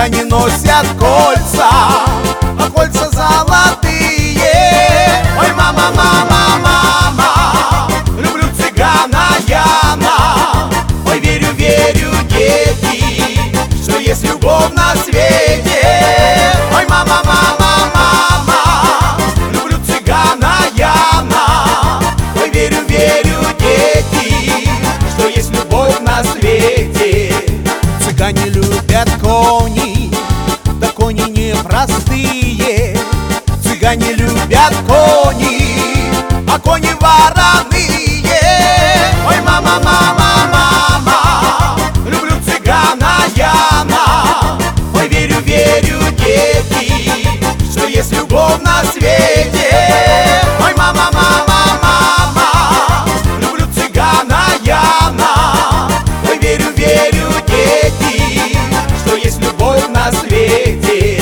Цыгане носят кольца, а кольца золотые. Ой, мама, мама, мама, люблю цыгана Яна. Ой, верю, верю, дети, что есть любовь на свете. Ой, мама, мама, мама, люблю цыгана Яна. Ой, верю, верю, дети, что есть любовь на свете. Цыгане любят коней, да кони непростые. Цыгане любят коней, а кони вороные. Ой, мама, мама, мама, люблю цыгана Яна. Ой, верю, верю, дети, что есть любовь на свете. Ой, мама, мама, мама, люблю цыгана Яна. Ой, верю, верю, дети, что есть любовь на свете.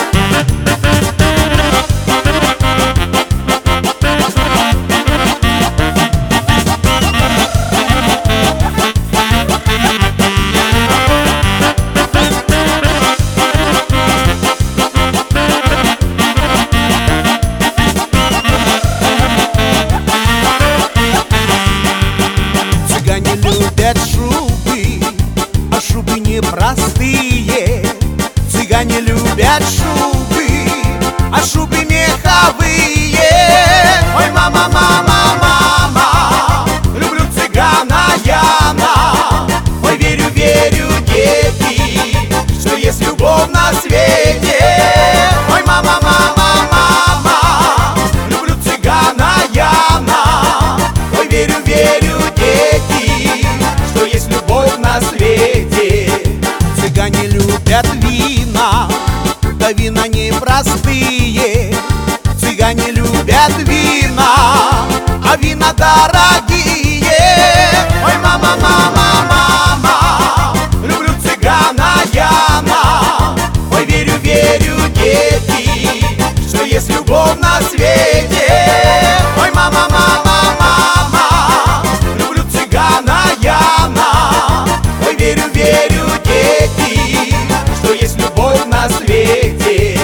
Цыгане любят шубы, а шубы непростые. Цыгане любят шубы, а шубы меховые. Ой, мама, мама, мама, люблю цыгана Яна. Ой, верю, верю, дети, что есть любовь на свете. Ой, мама, мама, мама, люблю цыгана Яна. Ой, верю, верю, дети, что есть любовь на свете. Цыгане любят вина, да вина непростые. Цыгане любят вина, а вина дорогие. Ой, мама, мама, мама, люблю цыгана Яна. Ой, верю, верю, дети, что есть любовь на свете. Ой, мама, мама, мама, люблю цыгана Яна. Ой, верю, верю, дети, что есть любовь на свете.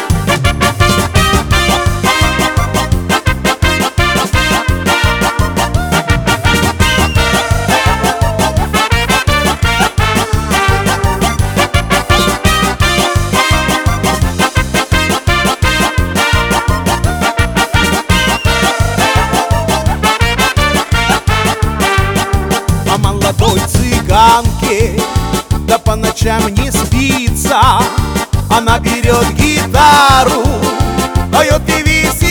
А молодой цыганке да по ночам не спится. Она берет гитару, поет и веселится.